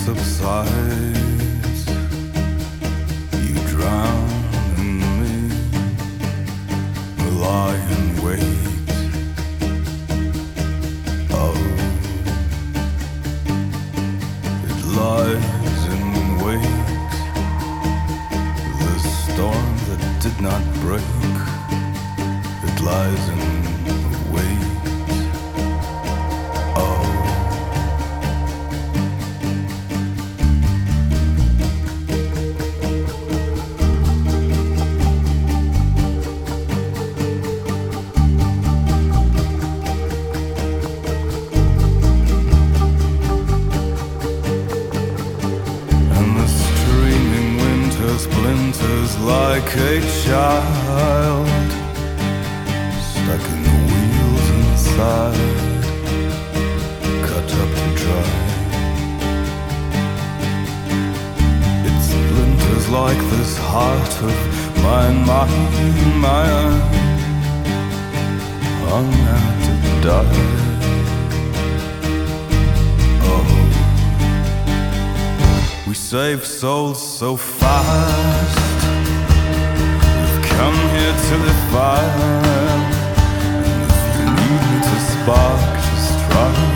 subsides, you drown in me, lie in wait. Oh, it lies in wait, the storm that did not break, it lies in wait. Oh, splinters like a child, stuck in the wheels inside, cut up to dry. It splinters like this heart of mine, hung out to die. We save souls so fast, we've come here to live fire. And if you need me to spark, just try.